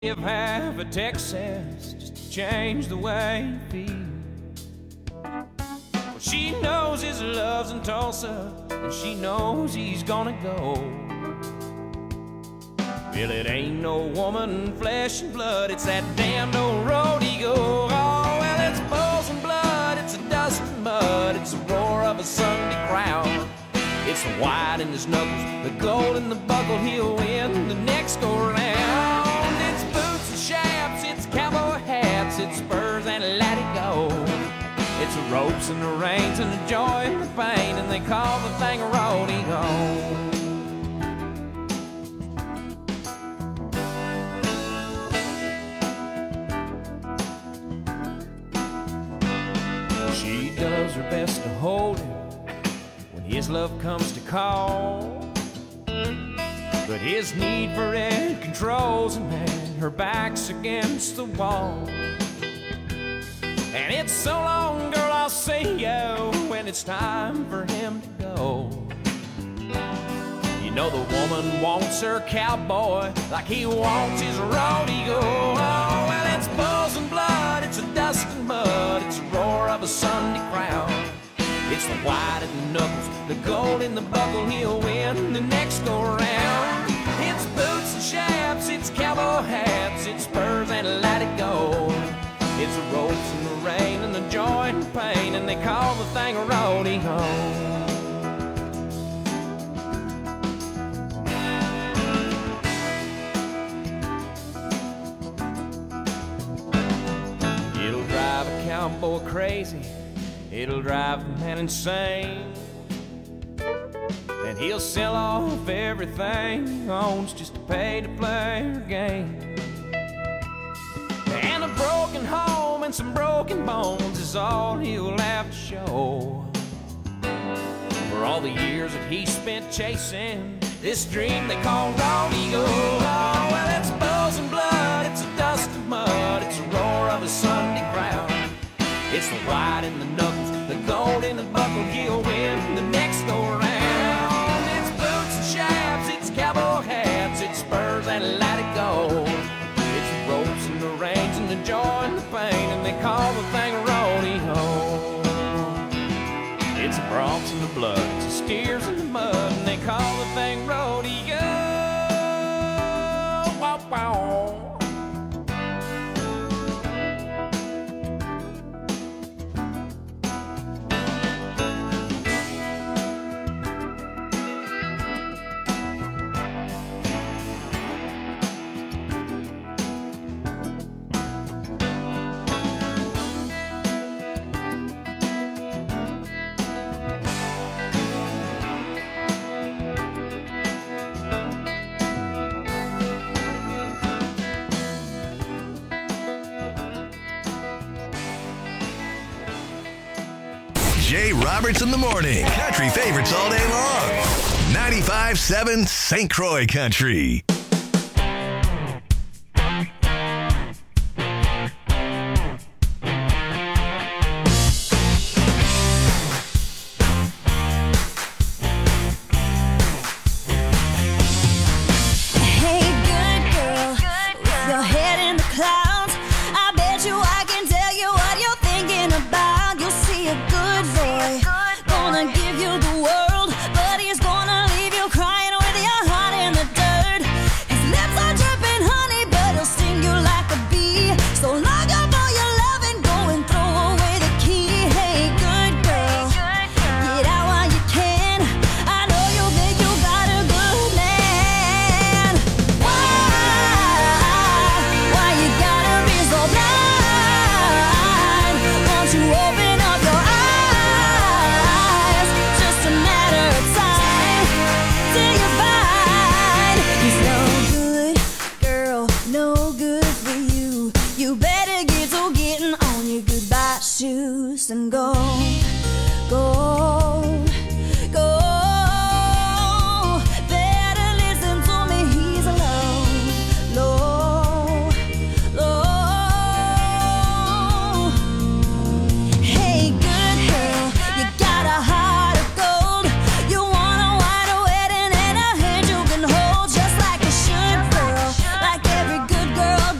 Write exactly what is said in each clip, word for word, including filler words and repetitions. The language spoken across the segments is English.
Give half a Texas just to change the way you feel. Well, she knows his love's in Tulsa, and she knows he's gonna go. Well, it ain't no woman, flesh and blood, it's that damn old road he go. Oh, well, it's bulls and blood, it's a dust and mud, it's the roar of a Sunday crowd. It's the white in his knuckles, the gold in the buckle, he'll win the next go round. It's boots and chaps, it's cowboy hats, it's spurs and let it go. It's the ropes and the reins and the joy and the pain, and they call the thing a rodeo. She does her best to hold him when his love comes to call. But his need for it controls him, and her back's against the wall. And it's so long, girl, I'll see you when it's time for him to go. You know the woman wants her cowboy like he wants his rodeo. Oh, well, it's bulls and blood, it's a dust and mud, it's the roar of a Sunday crowd. It's the white in the knuckles, the gold in the buckle, he'll win the next go round. It's boots and chaps, it's cowboy hats, it's spurs and let it go. It's the ropes and the rain and the joy and the pain, and they call the thing a rodeo. It'll drive a cowboy crazy, it'll drive the man insane, and he'll sell off everything he owns just to pay to play her game. And a broken home and some broken bones is all he'll have to show for all the years that he spent chasing this dream they call rodeo. Oh, well, it's bulls and blood, it's a dust and mud, it's a roar of a Sunday crowd. It's the white in the knuckles, the gold in the buckle, he'll win the next go round. It's boots and chaps, it's cowboy hats, it's spurs and let it go. It's the ropes and the reins and the joy and the pain, and they call the thing a rodeo. It's the broncs and the blood, it's the steers and the mud, and they call the thing rodeo. Wow, wow. Jay Roberts in the morning. Country favorites all day long. ninety-five seven Saint Croix Country. Girl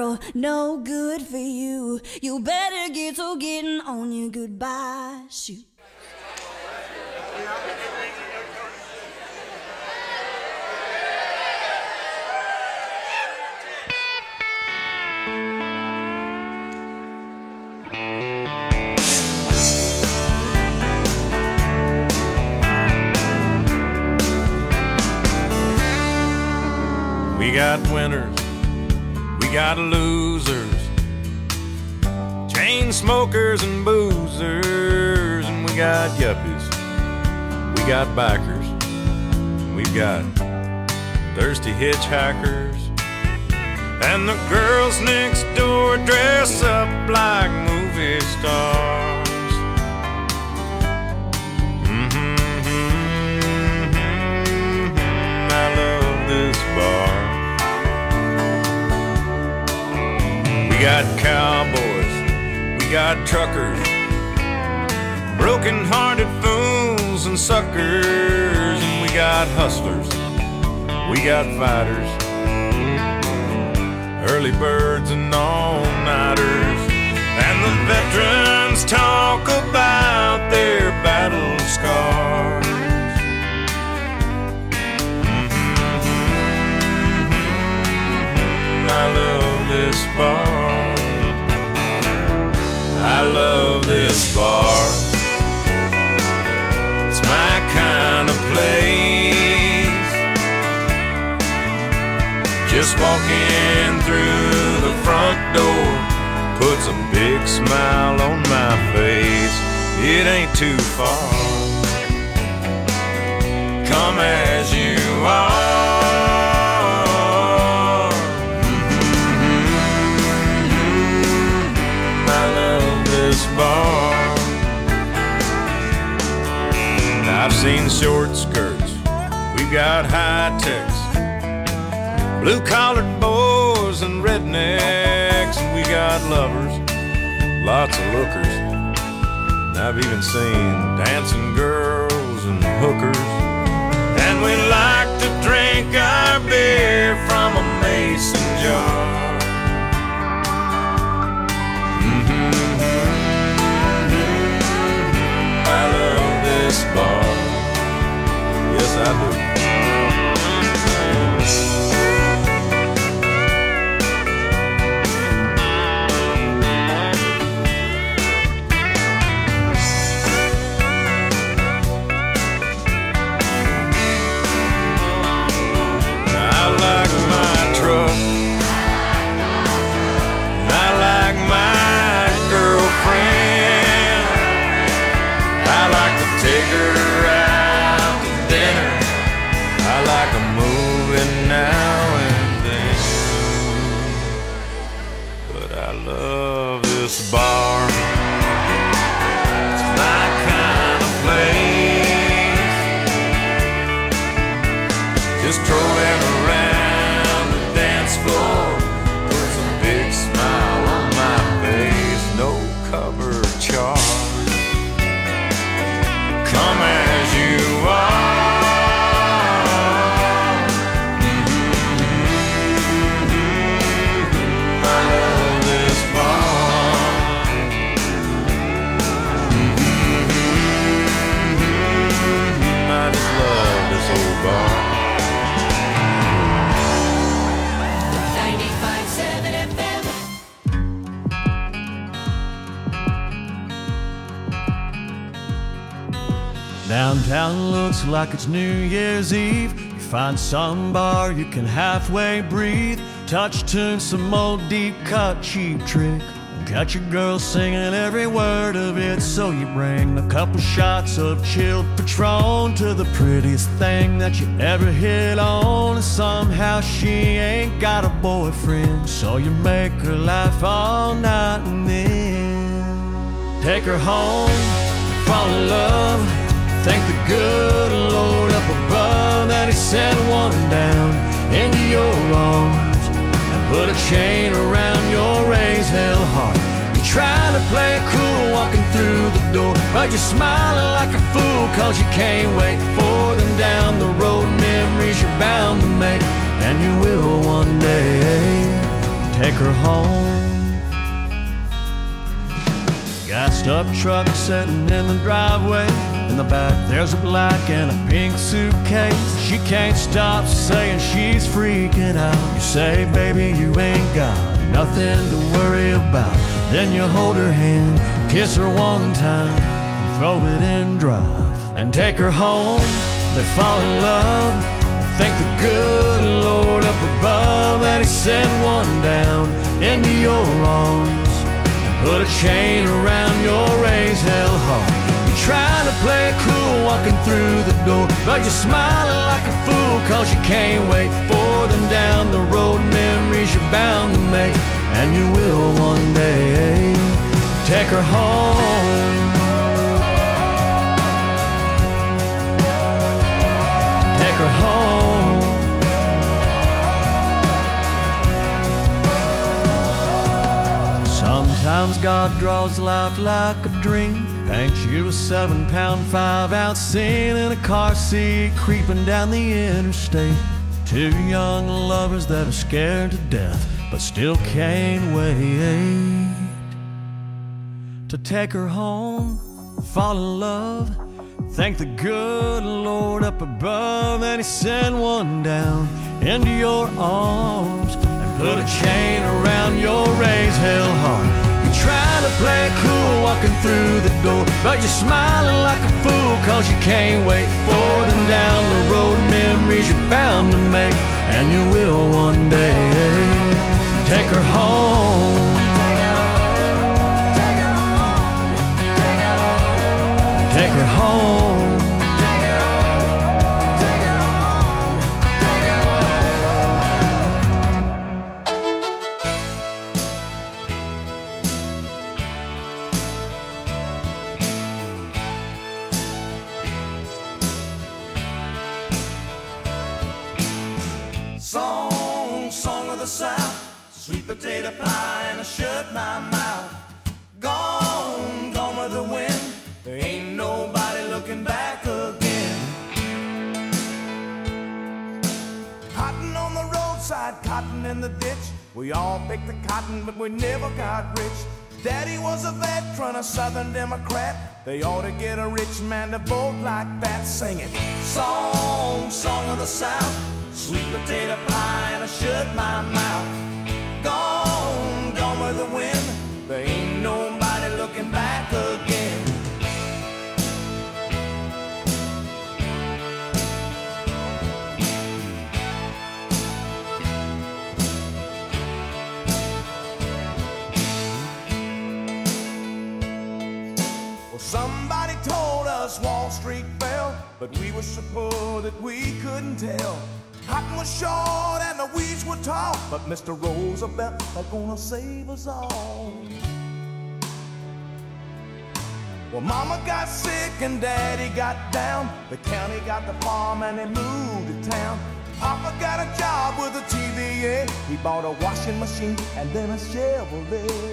girl, no good for you. You better get to getting on your goodbye shoot. We got winners, we got losers, chain smokers and boozers, and we got yuppies, we got bikers, we've got thirsty hitchhikers, and the girls next door dress up like movie stars. Mm-hmm, mm-hmm, I love this bar. We got cowboys, we got truckers, broken-hearted fools and suckers, and we got hustlers, we got fighters, early birds and all-nighters, and the veterans talk about their battle scars. Mm-hmm. I love this bar. I love this bar. It's my kind of place. Just walking through the front door puts a big smile on my face. It ain't too far. Come as you are. Bar. I've seen short skirts, we've got high techs, blue-collared boys and rednecks, and we got lovers, lots of lookers. And I've even seen dancing girls and hookers. And we like to drink our beer from a mason jar. This bar, yes I do. I like my truck, I like my girlfriend, I like to take her out to dinner. I like a movie now and then. But I love this bar. It's my kind of place. Just strolling around the dance floor with a big smile on my face. No cover charge. Come as you are. Mm-hmm. I love this bar. Mm-hmm. I just love this old bar. ninety-five point seven F M. Downtown looks like it's New Year's Eve. You find some bar you can halfway breathe, touch tune some old deep cut cheap trick, got your girl singing every word of it. So you bring a couple shots of chilled Patron to the prettiest thing that you ever hit on, and somehow she ain't got a boyfriend. So you make her laugh all night and then take her home, fall in love. Thank the good Lord up above that He sent one down into your arms and put a chain around your raised hell heart. You try to play it cool walking through the door, but you're smiling like a fool cause you can't wait for them down the road. Memories you're bound to make, and you will one day. take her home. Gassed up truck sitting in the driveway. In the back there's a black and a pink suitcase. She can't stop saying she's freaking out. You say, baby, you ain't got nothing to worry about. Then you hold her hand, kiss her one time, and throw it in drive, and take her home. They fall in love. Thank the good Lord up above that He sent one down into your arms, put a chain around your raised hell heart. You're trying to play it cool walking through the door, but you're smiling like a fool, cause you can't wait for them down the road. Memories you're bound to make, and you will one day. Take her home. Take her home. Sometimes God draws life like a dream, paints you a seven pound five ounce scene in a car seat creeping down the interstate. Two young lovers that are scared to death but still can't wait to take her home, fall in love. Thank the good Lord up above that He sent one down into your arms and put a chain around your raised hell heart. You're trying to play it cool walking through the door, but you're smiling like a fool, cause you can't wait for them down the road. Memories you're bound to make, and you will one day. Take her home. Take her home. Song, song of the South, sweet potato pie and I shut my mouth. Gone, gone with the wind, there ain't nobody looking back again. Cotton on the roadside, cotton in the ditch. We all picked the cotton, but we never got rich. Daddy was a veteran, a Southern Democrat. They ought to get a rich man to vote like that. Sing it. Song, song of the South, sweet potato pie and I shut my mouth. Gone, gone with the wind, there ain't nobody looking back again. Well, somebody told us Wall Street fell, but we were so poor that we couldn't tell. Cotton was short and the weeds were tall, but Mister Roosevelt was gonna save us all. Well, Mama got sick and Daddy got down. The county got the farm and they moved to town. Papa got a job with a T V A. He bought a washing machine and then a Chevrolet.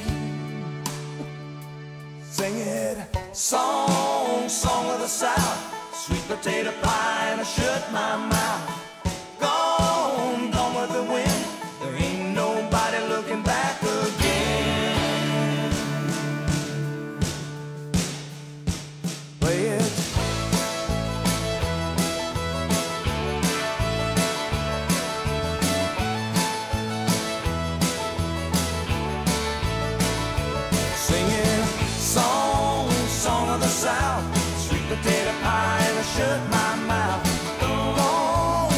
Sing it. Song, song of the South, sweet potato pie and I shut my mouth. Gone, gone with the wind, there ain't nobody looking back again. Play it. Singing song, song of the South, sweet potato pie and I shut my mouth. Gone,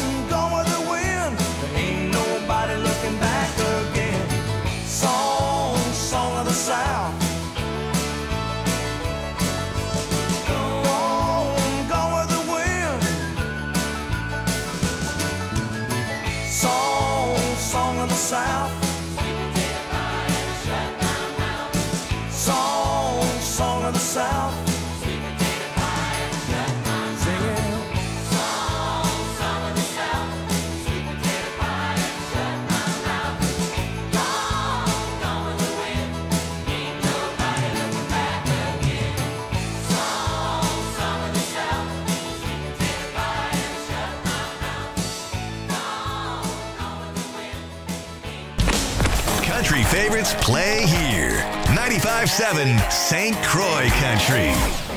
favorites play here. ninety-five seven Saint Croix Country.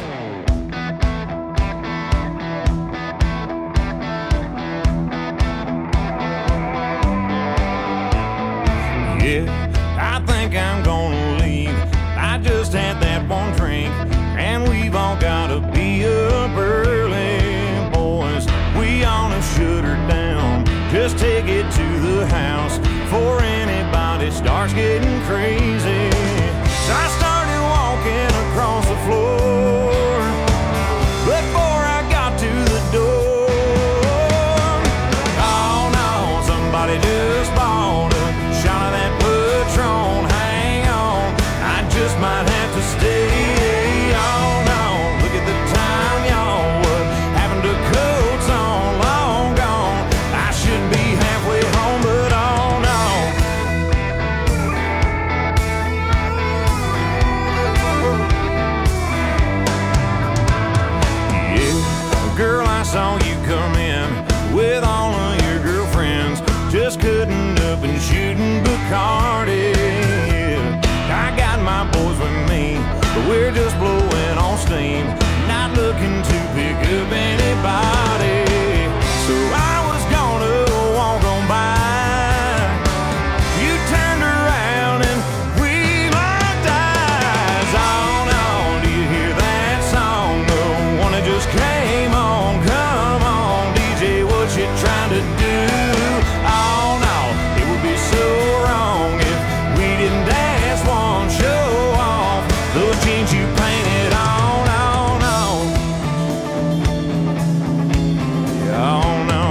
Yeah, I think I'm gonna leave. I just had that one drink, and we've all gotta be up early, boys. We all have shut her down. Just take it to the house before anybody starts getting crazy. So I started walking across the floor before I got to the door. Oh no, somebody just bought a shot of that Patron. Hang on, I just might have to stay. Oh no, look at the time, y'all. What happened to coats on? Long gone. I should be halfway home, but oh no. Yeah, girl, I saw you come in with all of your girlfriends, just cutting up and shooting Bacardi. I got my boys with me, but we're just blowing on steam, not looking to pick up anybody. So I was gonna walk on by. You turned around and we locked eyes. Oh no, do you hear that song? The one that just came on. Come on, D J, what you trying to do? Oh no, it would be so wrong if we didn't dance one show off those jeans you painted on. Oh no, yeah, oh no.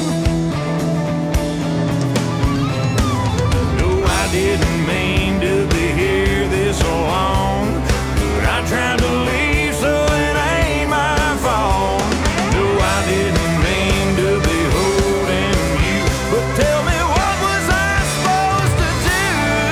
No, I didn't mean to be here this long, but I tried to leave, so it ain't my fault. No, I didn't mean to be holding you, but tell me, what was I supposed to do?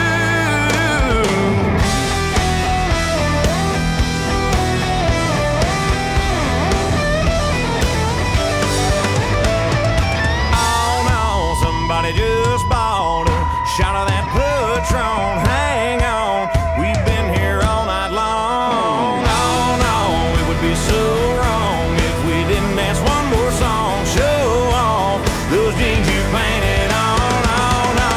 Oh no, somebody just bought a shot of that Patron. Hang on, we've been here all night long. Oh no, it would be so wrong if we didn't dance one more song. Show off those jeans you painted on. Oh no,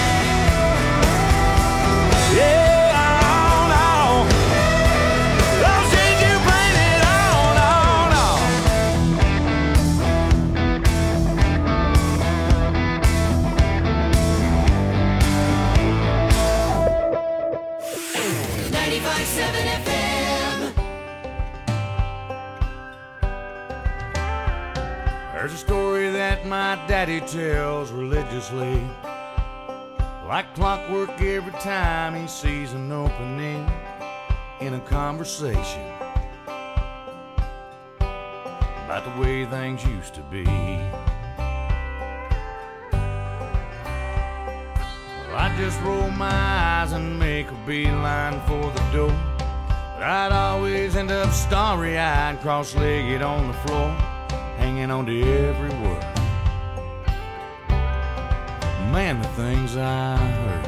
yeah, oh no, those jeans you painted on. Oh no. ninety-five seven F M. There's a story that my daddy tells religiously, like clockwork every time he sees an opening in a conversation about the way things used to be. Well, I just roll my eyes and make a beeline for the door, but I'd always end up starry-eyed, cross-legged on the floor, hanging on to every word. Man, the things I heard.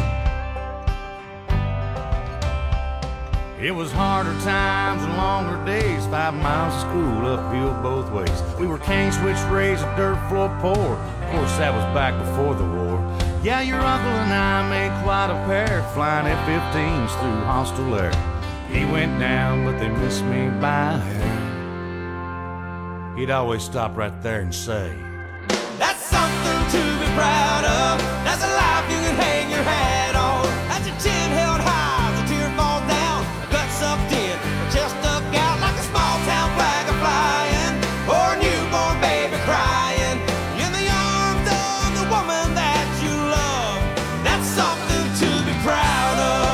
It was harder times and longer days, five miles of school uphill both ways. We were cane switch raised, a dirt floor poor. Of course, that was back before the war. Yeah, your uncle and I made quite a pair, flying F fifteens through hostile air. He went down, but they missed me by a hair. He'd always stop right there and say, "That's something to be proud of. That's a life you can hang your hat on. That's your chin held high, the tear falls down, gut sucked in, chest stuck out like a small town flag a flying, or a newborn baby crying in the arms of the woman that you love. That's something to be proud of."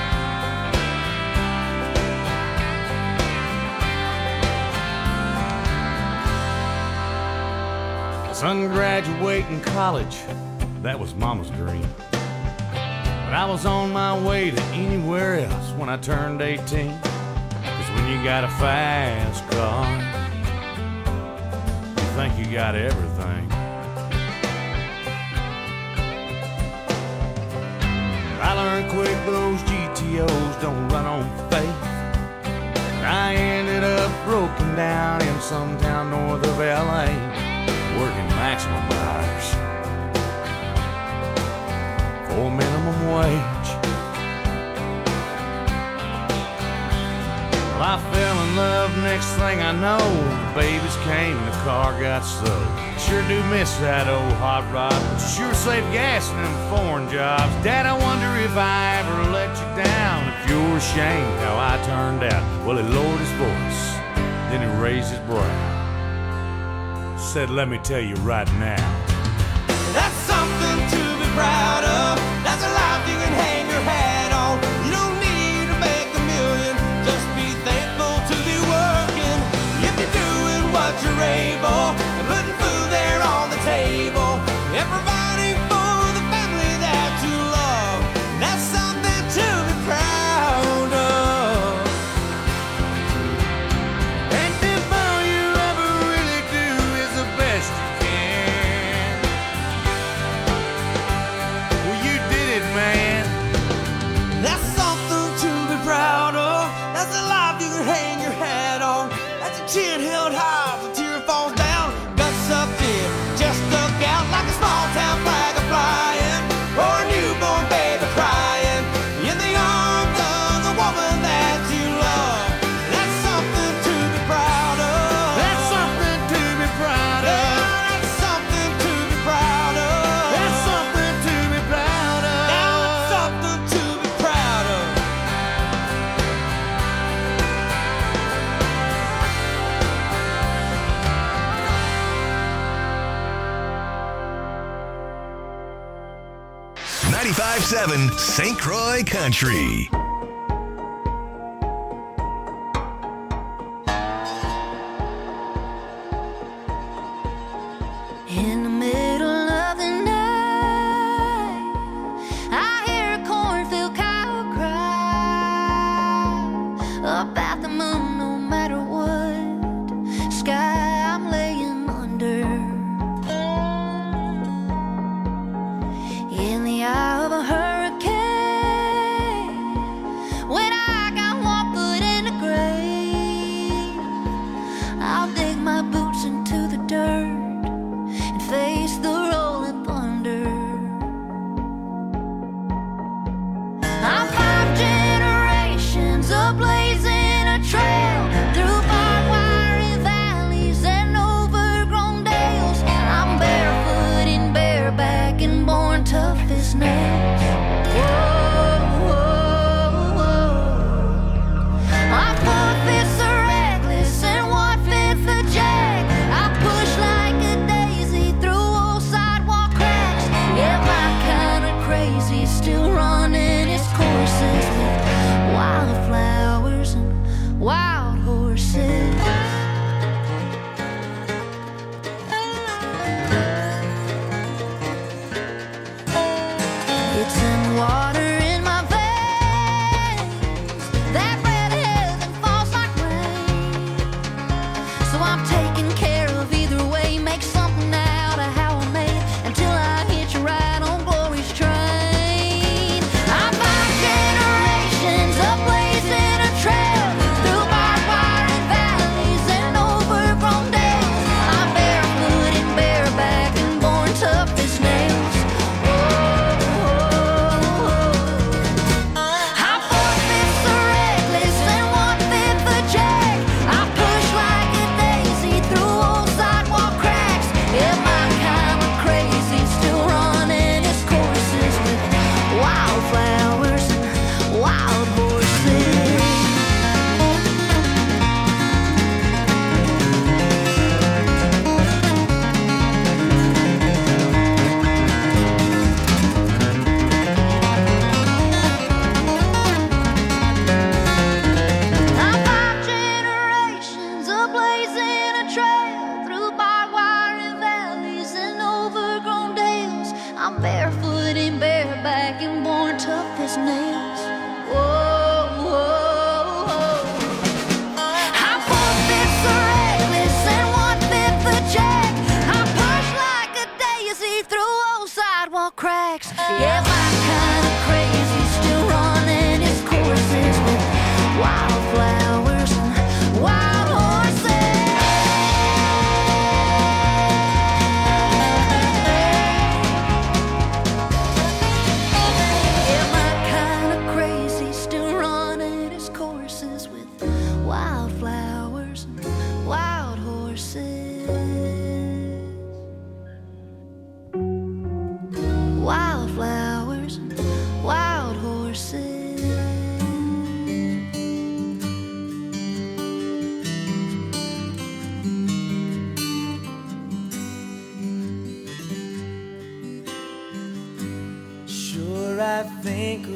Son graduating college, that was mama's dream. But I was on my way to anywhere else when I turned eighteen. Cause when you got a fast car, you think you got everything. I learned quick those G T Os don't run on faith. I ended up broken down in some town north of L A, working maximum hours for minimum wage. Well, I fell in love, next thing I know, the babies came and the car got sold. Sure do miss that old hot rod, but you sure save gas in them foreign jobs. Dad, I wonder if I ever let you down, if you're ashamed how I turned out. Well, he lowered his voice, then he raised his brow, said, let me tell you right now, that's something to be proud of. That's a life you can hang your hat on. You don't need to make a million, just be thankful to be working. If you're doing what you're able, and putting food there on the table, and providing for the family that you love, that's something to be proud of. and if all you ever really do is the best you can, well, you did it, man. That's something to be proud of. That's a life you can hang your hat on. That's a chin held high as a tear falls down. Guts up there, just stuck out like a small town flag a flying, or a newborn baby crying in the arms of the woman that you love. That's something to be proud of. That's something to be proud Yeah, of. that's something to be proud of. That's something to be proud of. That's something to be proud of. ninety-five seven Saint Croix Country. In the middle of the night, I hear a cornfield cow cry about the moon, no matter what sky I'm laying under. In the eye of a hurricane, when I got one foot in the grave, I'll dig my boots into the dirt and face the rolling thunder. I'm five generations of blazing a trail through barbed wire valleys and overgrown dales. I'm barefoot and bareback and born tough as nails. Whoa, whoa, whoa. My four fifths are reckless and one fifth a jack. I push like a daisy through old sidewalk cracks. Yeah, my kind of crazy, still running its courses with wildflowers and wild horses. It's in the water in my veins, that red heaven falls like rain. So I'm taking care of either way, make something out of how I made until I hit you right on glory's train. I'm five generations of blazing a trail through barbed wire and valleys and overgrown dales. I'm barefoot and bareback and born tough as nails. I'm four fifths a reckless and one fifth a jack. I push like a daisy through old sidewalk cracks. Yeah, my kind of crazy, still running its courses with wildflowers and wild horses. I'm five generations of blazing a trail through barbed wire and valleys and overgrown dales. I'm barefoot and bareback and born tough as nails. Whoa, whoa, whoa. I'm four fifths a reckless and one fifth a jack. I push like a daisy through old sidewalk cracks. Yeah, my kind of crazy,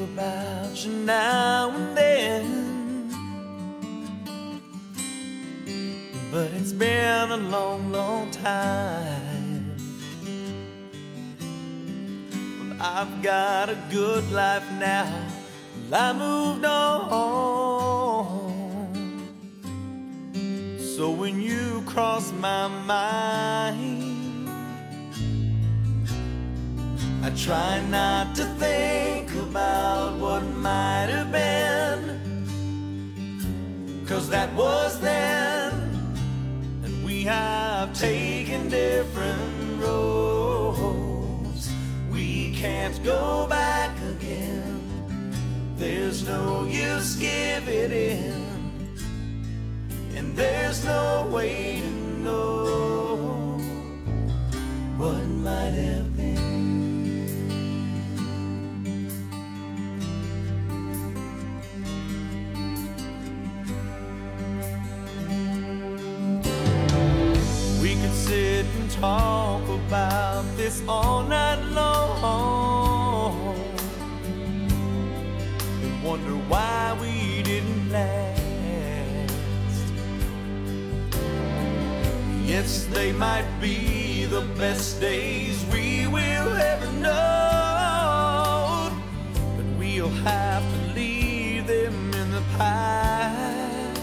about you now and then, but it's been a long, long time. Well, I've got a good life now, well, I moved on. So when you cross my mind, I try not to think about what might have been, 'cause that was then, and we have taken different roads. We can't go back again, there's no use giving in, and there's no way to know what might have been. We could sit and talk about this all night long and wonder why we didn't last. Yes, they might be the best days we will ever know, but we'll have to leave them in the past.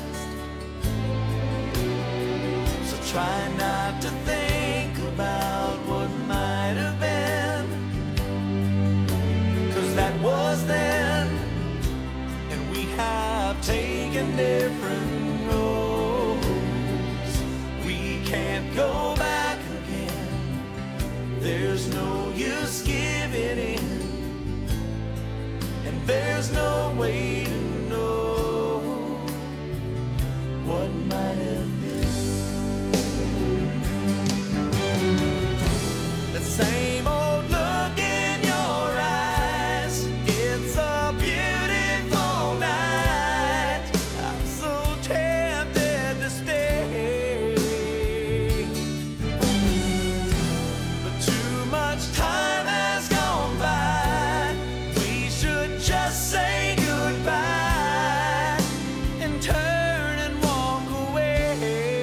So try not to think about what might have been, 'cause that was then, and we have taken different roads. We can't go back again, there's no use giving in, and there's no way to know what might have been. The same old look in your eyes, it's a beautiful night. I'm so tempted to stay, but too much time has gone by. We should just say goodbye and turn and walk away.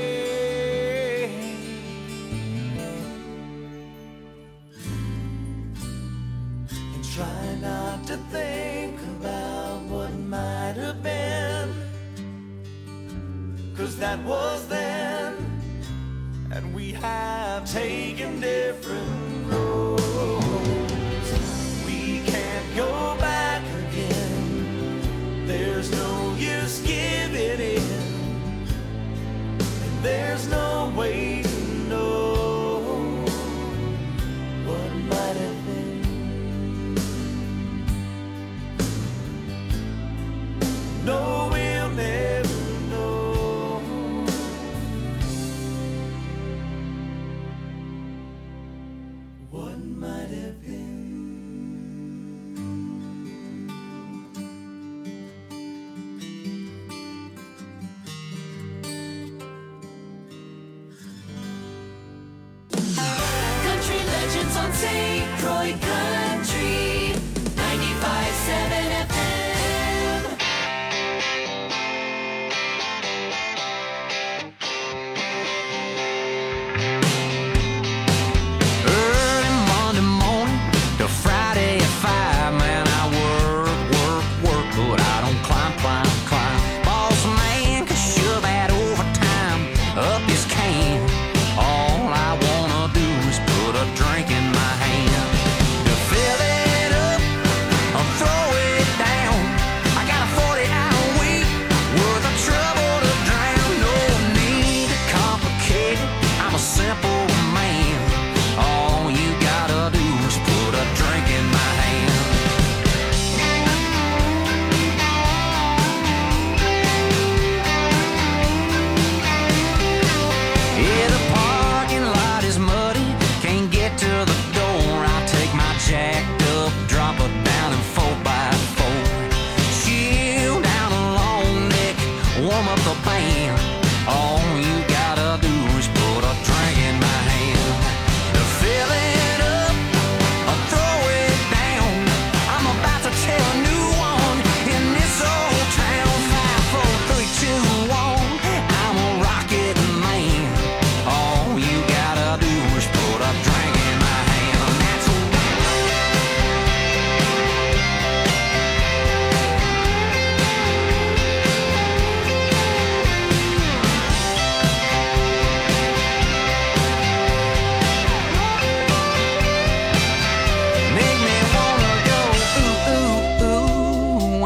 And try not to think about what might have been, 'cause that was then, and we have taken different roads. We can't go back again, there's no use giving in, and there's no way to know what might have been. No, we'll never know what might have been.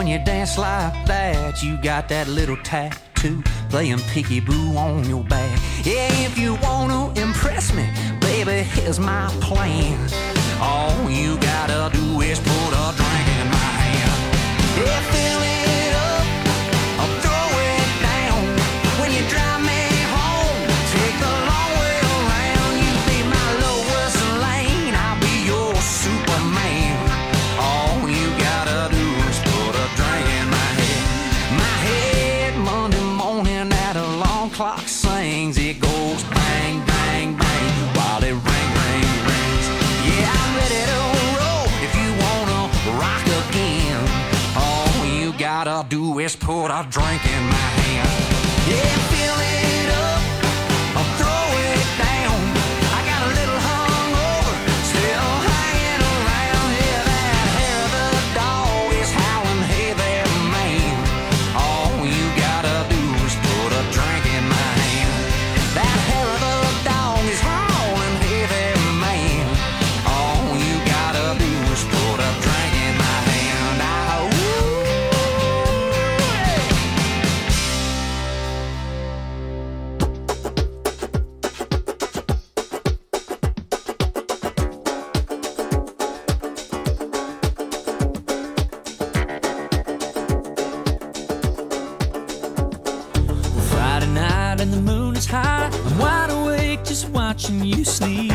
you dance like that, you got that little tattoo playing peekaboo on your back. Yeah, if you wanna impress me, baby, here's my plan. All you gotta do is put a drink in my hand. Yeah, fill it up, I'll throw it down. When you drive me home, take the long way around. You be my lowest lane, I'll be your Superman. All you gotta do is put a drink in my head. My head Monday morning at alarm clock sings. It goes bang, bang, bang while it ring, ring, rings. Yeah, I'm ready to roll if you wanna rock again. All you gotta do is put a drink in my hand. Yeah, fill it up, I'll throw it down. I got a little hungover, still hanging around. Yeah, that hair of the dog is howling, hey there, man. All you gotta do is put a drink in my hand. That hair of the dog is howling, hey there, man. All you gotta do is put a drink in my hand. Ah, ooh, hey. Friday night and the moon is high. I'm wide awake just watching you sleep.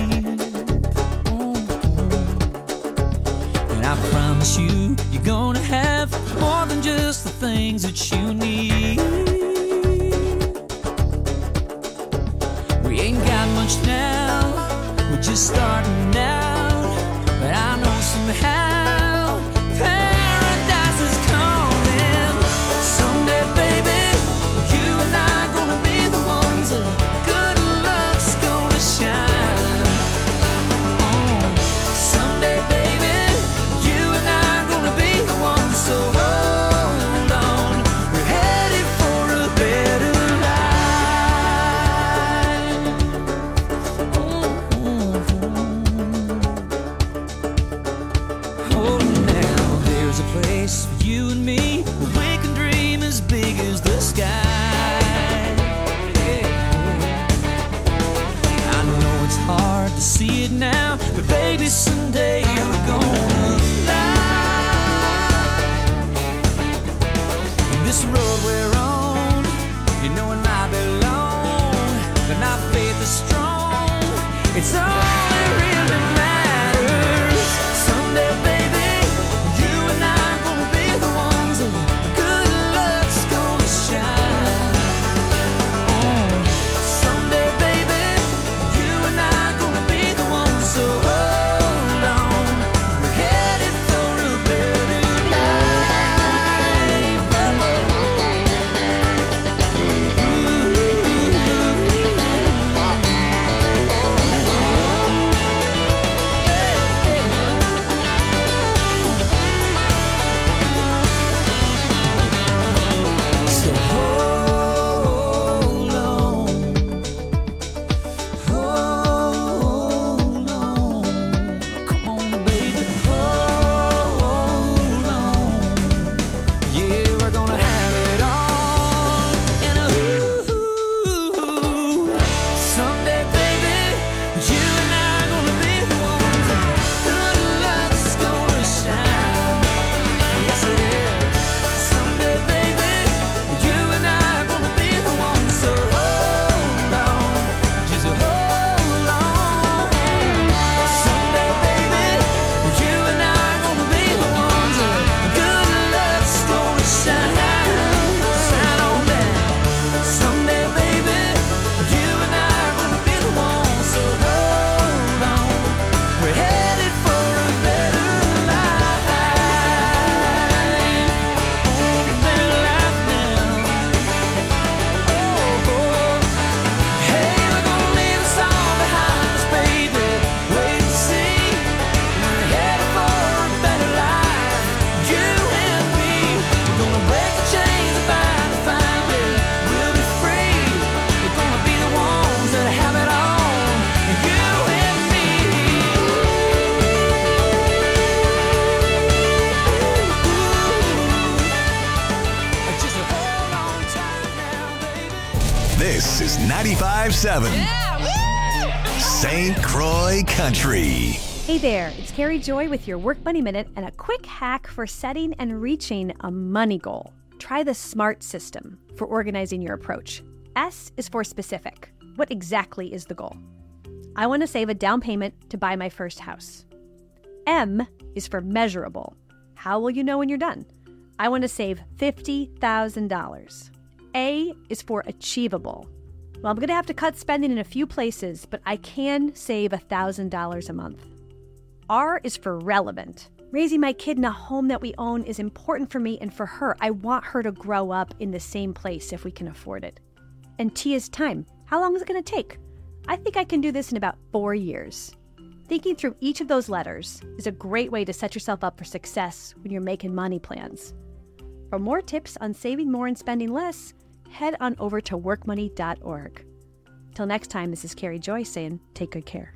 And I promise you, you're gonna have more than just the things that you need. We ain't got much now, we're just starting out. But I know somehow paradise is coming. Someday, baby, you and I gonna be the ones that good luck's gonna shine. Oh, someday, baby, you and I gonna be the ones. So hold on, we're headed for a better life. Oh, now there's a place for you and me where we can dream as big as the sky. Yeah. I know it's hard to see it now, but baby, someday we're gonna fly. This road we're on, you know it might be long, but our faith is strong. It's all that really matters. Someday, baby, you and I gonna be the ones that good luck's gonna shine. Oh, someday, baby, you and I gonna be the ones. So hold on, we're headed for a better life. This is ninety-five seven Saint Croix Country. Hey there, it's Carrie Joy with your Work Money Minute and a quick hack for setting and reaching a money goal. Try the SMART system for organizing your approach. S is for specific. What exactly is the goal? I want to save a down payment to buy my first house. M is for measurable. How will you know when you're done? I want to save fifty thousand dollars. A is for achievable. Well, I'm going to have to cut spending in a few places, but I can save one thousand dollars a month. R is for relevant. Raising my kid in a home that we own is important for me and for her. I want her to grow up in the same place if we can afford it. And T is time. How long is it going to take? I think I can do this in about four years. Thinking through each of those letters is a great way to set yourself up for success when you're making money plans. For more tips on saving more and spending less, head on over to work money dot org. Till next time, this is Carrie Joy saying, take good care.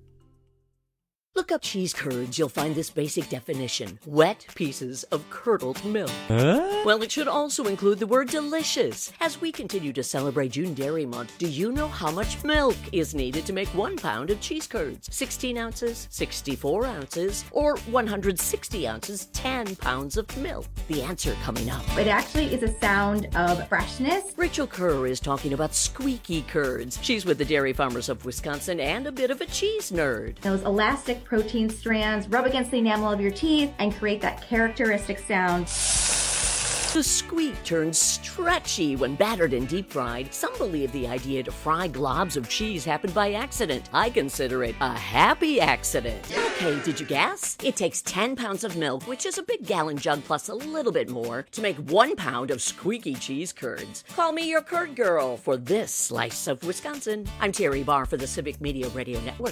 Look up cheese curds, you'll find this basic definition. Wet pieces of curdled milk. Huh? Well, it should also include the word delicious. As we continue to celebrate June Dairy Month, do you know how much milk is needed to make one pound of cheese curds? sixteen ounces, sixty-four ounces, or one hundred sixty ounces, ten pounds of milk? The answer coming up. It actually is a sound of freshness. Rachel Kerr is talking about squeaky curds. She's with the Dairy Farmers of Wisconsin and a bit of a cheese nerd. Those elastic protein strands rub against the enamel of your teeth and create that characteristic sound. The squeak turns stretchy when battered and deep fried. Some believe the idea to fry globs of cheese happened by accident. I consider it a happy accident. Okay, did you guess? It takes ten pounds of milk, which is a big gallon jug plus a little bit more, to make one pound of squeaky cheese curds. Call me your curd girl for this slice of Wisconsin. I'm Terry Barr for the Civic Media Radio Network.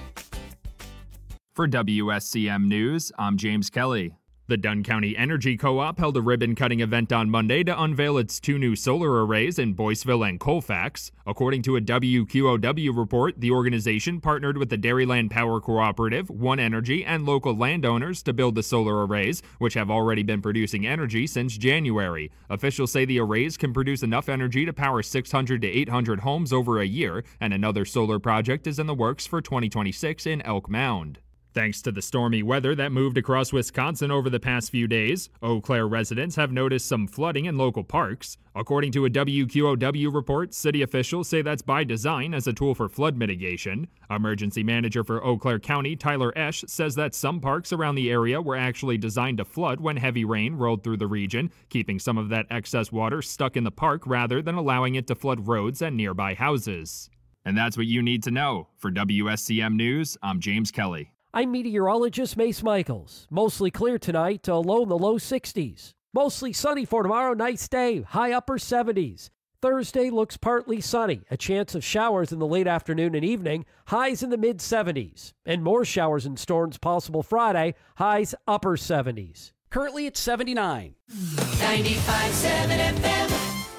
For W S C M News, I'm James Kelly. The Dunn County Energy Co-op held a ribbon-cutting event on Monday to unveil its two new solar arrays in Boyceville and Colfax. According to a W Q O W report, the organization partnered with the Dairyland Power Cooperative, One Energy, and local landowners to build the solar arrays, which have already been producing energy since January. Officials say the arrays can produce enough energy to power six hundred to eight hundred homes over a year, and another solar project is in the works for twenty twenty-six in Elk Mound. Thanks to the stormy weather that moved across Wisconsin over the past few days, Eau Claire residents have noticed some flooding in local parks. According to a W Q O W report, city officials say that's by design as a tool for flood mitigation. Emergency manager for Eau Claire County, Tyler Esch, says that some parks around the area were actually designed to flood when heavy rain rolled through the region, keeping some of that excess water stuck in the park rather than allowing it to flood roads and nearby houses. And that's what you need to know. For W S C M News, I'm James Kelly. I'm meteorologist Mace Michaels. Mostly clear tonight, low in the low sixties. Mostly sunny for tomorrow, nice day, high upper seventies. Thursday looks partly sunny, a chance of showers in the late afternoon and evening, highs in the mid seventies. And more showers and storms possible Friday, highs upper seventies. Currently at seventy-nine. ninety-five point seven F M.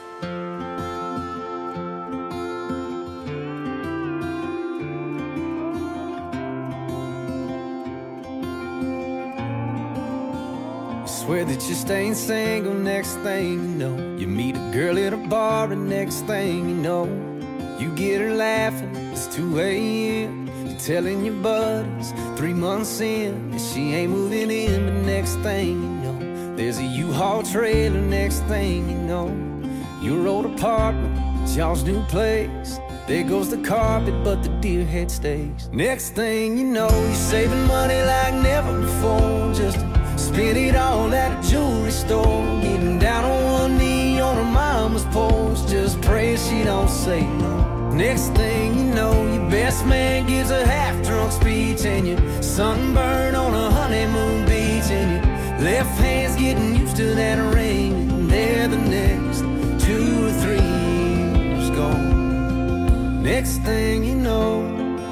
Swear that you're staying single, next thing you know, you meet a girl at a bar, and next thing you know, you get her laughing, it's two a.m. You're telling your buddies, three months in, that she ain't moving in, but next thing you know, there's a U-Haul trailer, next thing you know, your old apartment, it's y'all's new place. There goes the carpet, but the deer head stays. Next thing you know, you're saving money like never before, just spend it all at a jewelry store, getting down on one knee on her mama's porch, just pray she don't say no. Next thing you know, your best man gives a half-drunk speech, and you're sunburned on a honeymoon beach, and your left hand's getting used to that ring, and there the next two or three years gone. Next thing you know,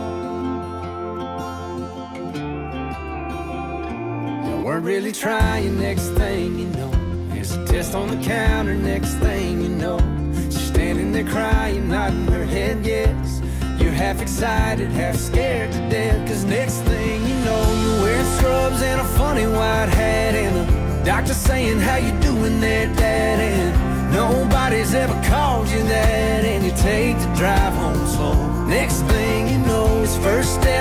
weren't really trying, next thing you know, there's a test on the counter, next thing you know, she's standing there crying, nodding her head yes. You're half excited, half scared to death, cause next thing you know, you're wearing scrubs and a funny white hat, and the doctor saying how you doing there, Dad, and nobody's ever called you that, and you tell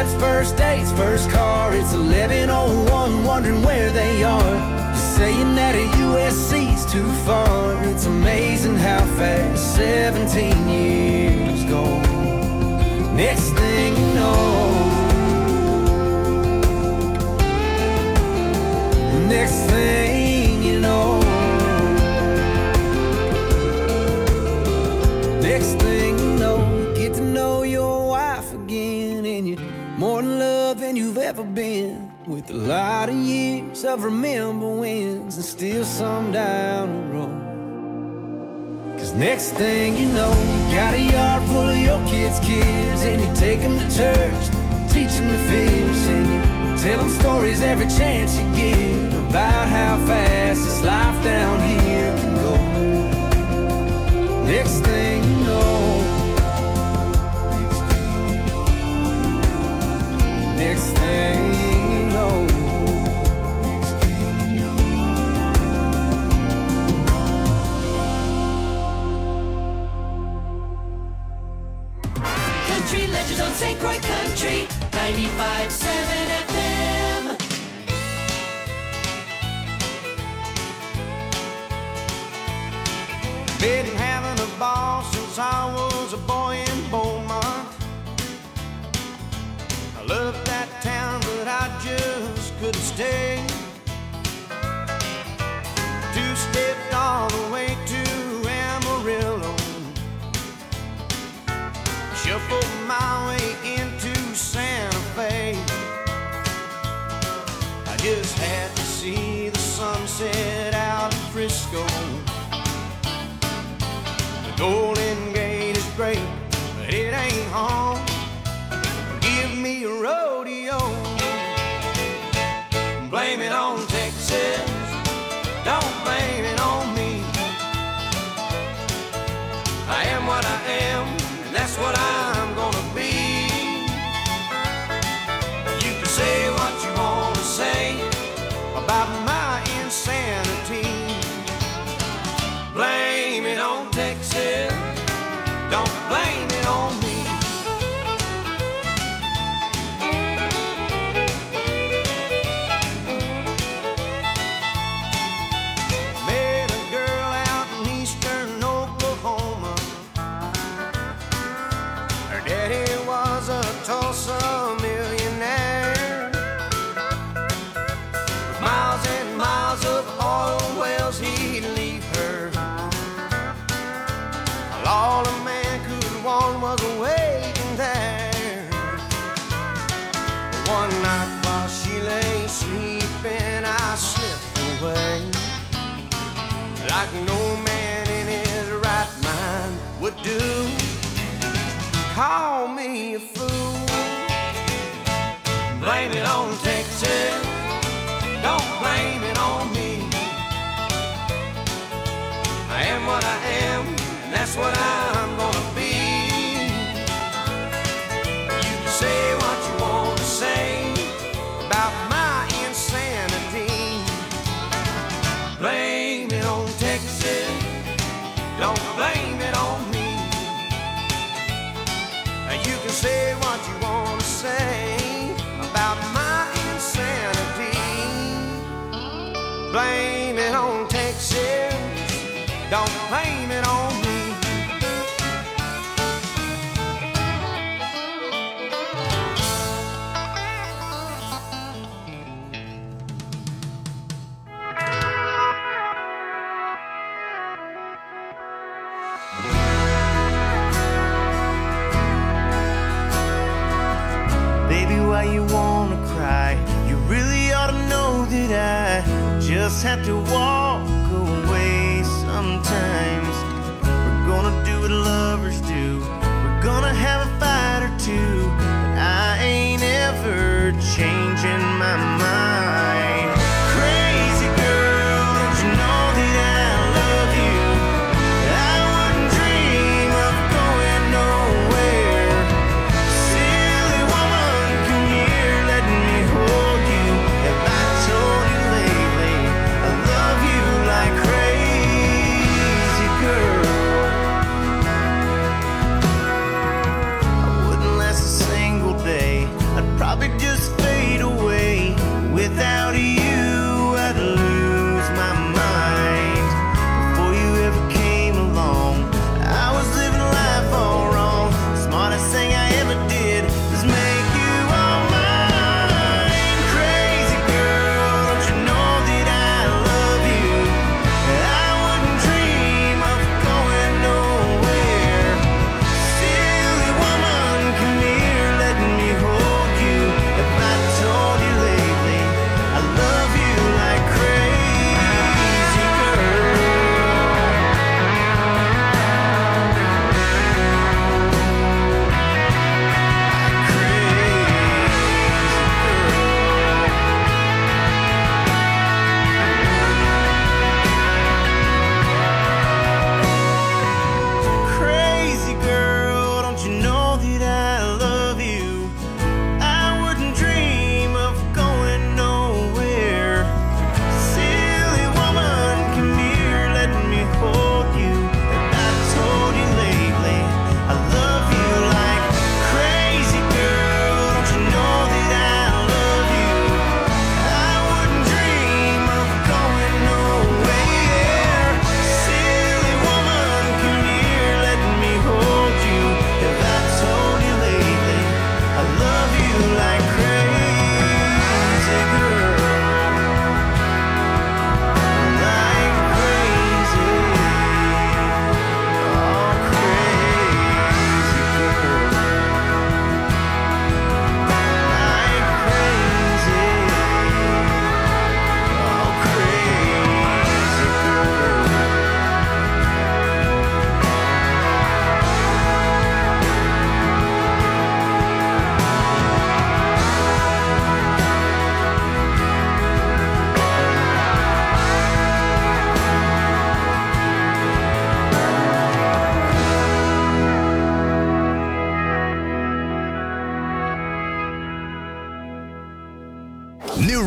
friends, first dates, first car. It's eleven oh one, wondering where they are. You're saying that a U S C's too far. It's amazing how fast seventeen years go. Next thing you know, next thing you know, next thing you know, you get to know your wife again, and you're more in love than you've ever been. With a lot of years of remember wins and still some down the road. Cause next thing you know, you got a yard full of your kids' kids, and you take them to church, teach them to fish, and you tell them stories every chance you get about how fast this life down here can go. Next thing you know, next thing you know, Country Legends on Saint Croix Country ninety-five point seven F M. Been having a ball since I was a boy in Beaumont. I loved that town, but I just couldn't stay. Two-stepped all the way to Amarillo, shuffled my way into Santa Fe. I just had to see the sunset out in Frisco. The Golden Gate is great, but it ain't home. Give me a rodeo, blame it on Texas, don't blame it on me. I am what I am, and that's what I'm gonna be. You can say what you want to say about my insanity. Blame it on Texas, don't blame it on me. Met a girl out in eastern Oklahoma. Her daddy was a Tulsa millionaire, with miles and miles of oil wells he'd leave her. All a man could want was waiting there. One night while she lay sleeping, I slipped away, like no man in his right mind would do. Call me a fool, blame it on Texas, don't blame it on me. I am what I am, and that's what I'm gonna be. You can say what you want to say about my insanity. Blame it on Texas, don't blame it on me. You can say what you want to say about my insanity. Blame it on Texas, don't blame it on me. Baby, why you wanna cry? You really ought to know that I just have to walk away sometimes. We're gonna do what lovers do, we're gonna have a fight or two, but I ain't ever changing my mind. Crazy girl, don't you know that I love you? I wouldn't dream of going nowhere. Silly woman, come here, let me hold you. Have I told you lately I love you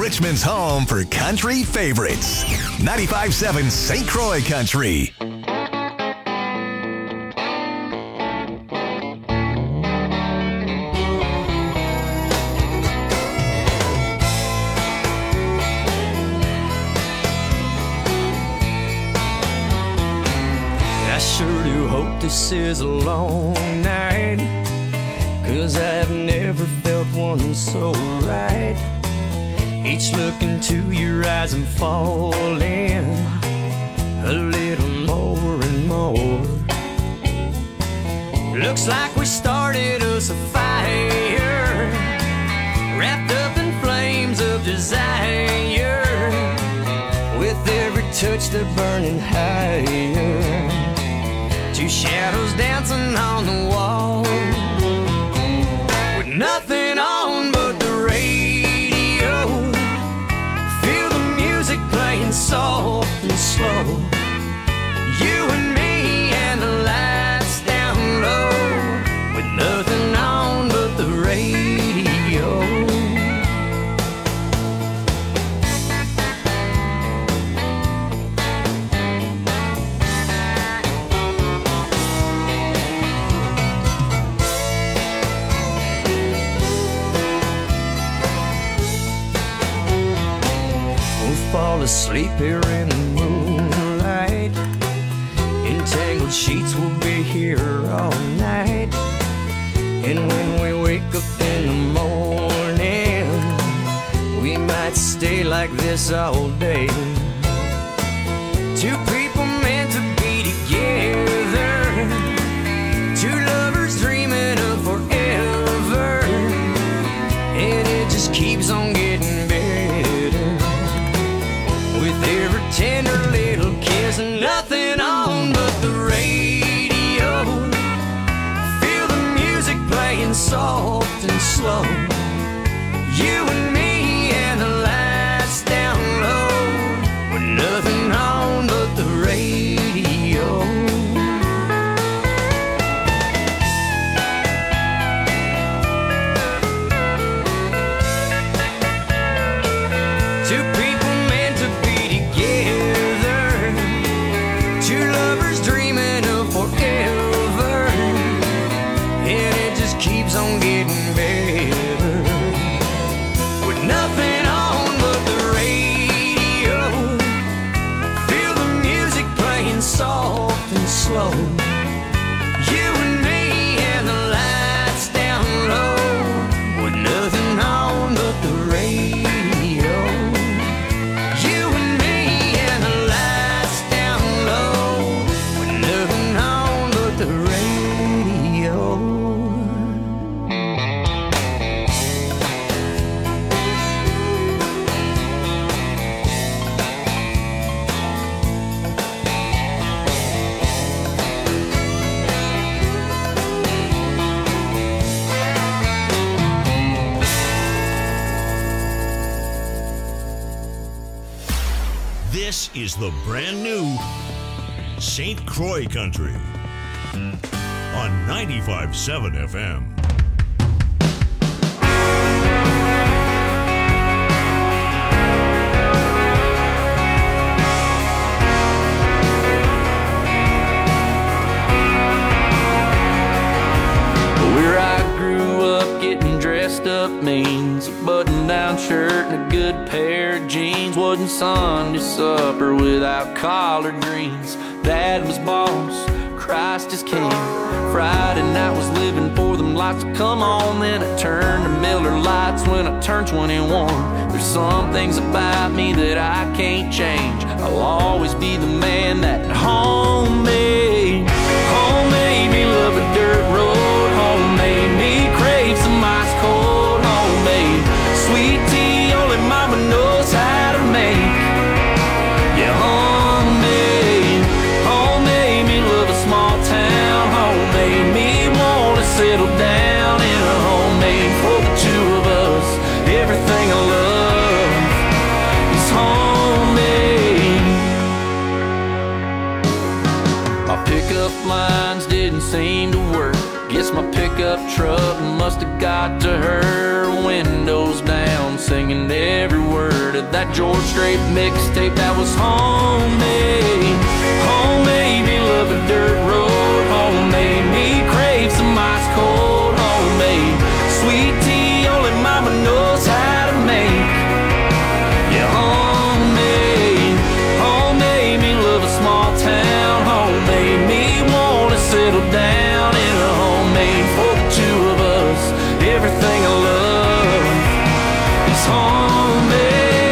Richmond's home for country favorites. ninety-five seven Saint Croix Country. I sure do hope this is a long night, 'cause I've never felt one so right. Each look into your eyes I'm falling a little more and more. Looks like we started us a fire, wrapped up in flames of desire. With every touch they're burning higher, two shadows dancing on the wall, with nothing on but the radio. Feel the music playing soft and slow. You and me and the lights down low, with nothing on but the radio. Fall asleep here in the moonlight, entangled sheets will be here all night. And when we wake up in the morning, we might stay like this all day. Two people meant to be together, two lovers dreaming of forever, and it just keeps on getting better. With every tender little kiss, nothing on but the radio. Feel the music playing soft and slow. You and me and the lights down low, with nothing on but the radio. Two people meant to be together, two lovers dreaming of forever, and it just keeps on getting better. With nothing on but the radio, feel the music playing soft and slow. You and me and the lights down low, with nothing on but the radio. This is the brand new Saint Croix Country on ninety-five point seven F M. Where I grew up, getting dressed up means a button-down shirt and a good pair of jeans. Wasn't Sunday supper without collard greens. Dad was boss, Christ is king. Friday night was living for them lights to come on. Then I turned to Miller Lights when I turned twenty-one. There's some things about me that I can't change. I'll always be the man that home made. Home made me love a dirt road. Home made me crave some ice cold. Home made sweet tea only mama knows how to make. Yeah, home made. Home made me love a small town. Home made me wanna settle down in a homemade for the two of us. Everything I love is homemade. My pickup lines didn't seem to work. Guess my pickup pickup truck must have got to her, windows down, singing every word of that George Strait mixtape that was homemade. Homemade me love a dirt road, homemade me crave some ice cold, homemade sweet tea only mama knows how to make. Yeah, homemade, homemade me love a small town, homemade me wanna settle down in a homemade for the two of us. Everything I love is homemade.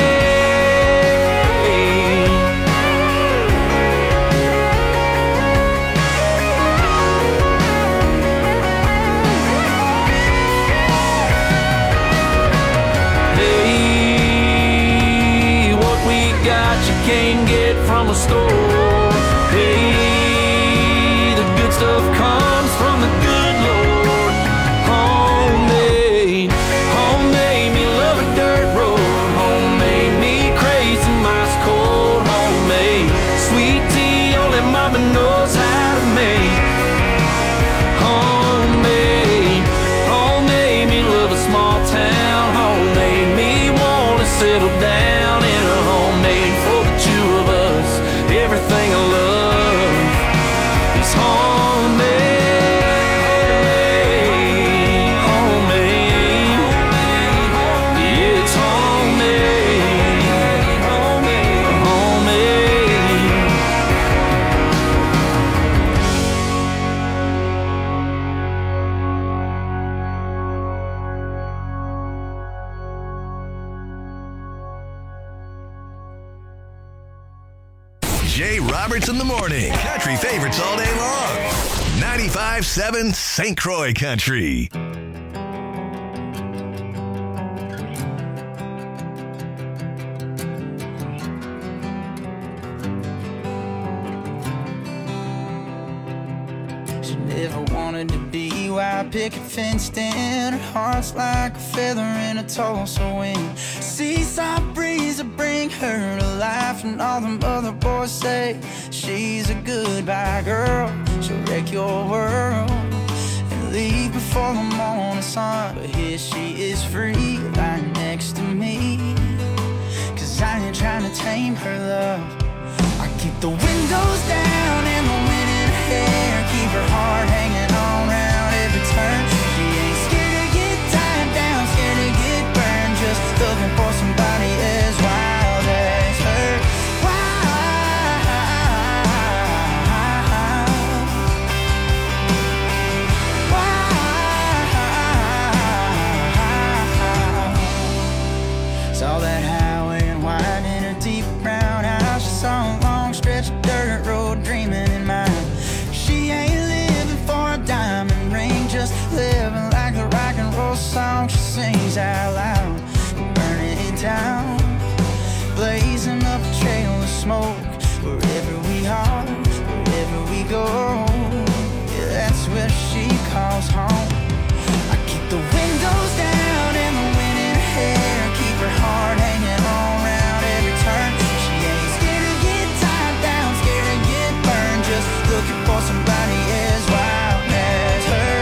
Hey, what we got you can't get from a store. Hey, the good stuff comes from the good Lord. Homemade, homemade me love a dirt road. Homemade me crave some ice cold. Homemade sweet tea only mama knows how to make. Homemade, homemade me love a small town. Homemade me wanna settle down in a homemade for the two of us. Everything I love is homemade, homemade, yeah, it's homemade, homemade, homemade. Jay Roberts in the morning. Country favorites all day long. ninety-five seven Saint Croix Country. She never wanted to be white picket fenced in. Her heart's like a feather in a Tulsa wind. Seaside breeze will bring her to life, and all them other boys say she's a goodbye girl. She'll wreck your world and leave before the morning sun. But here she is free, lying next to me. Cause I ain't trying to tame her love. I keep the windows down and the wind in her hair, keep her heart hanging on round every turn. She ain't scared to get tied down, scared to get burned, just looking for somebody as wild as her. Saw that highway and wide in her deep brown eyes. She saw a long stretch of dirt road dreaming in mind. She ain't living for a diamond ring, just living like the rock and roll song she sings out loud. Burning it down, blazing up a trail of smoke. Wherever we are, wherever we go, yeah, that's where she calls home. I keep the windows down and the wind in her hair, keep her heart hanging on round every turn. She ain't scared to get tied down, scared to get burned, just looking for somebody as wild as her.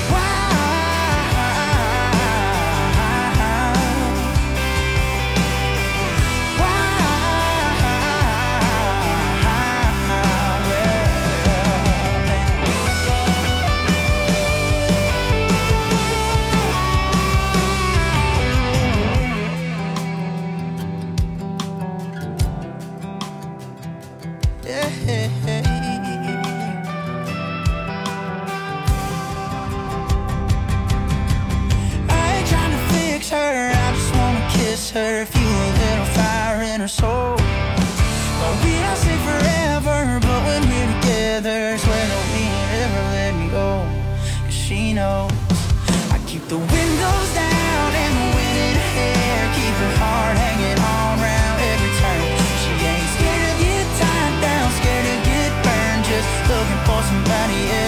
Her, fuel a little fire in her soul. Well, we don't say forever, but when we're together, swear that we ain't ever let me go. Cause she knows I keep the windows down and the wind in her hair, keep her heart hanging on round every turn. She ain't scared to get tied down, scared to get burned, just looking for somebody else.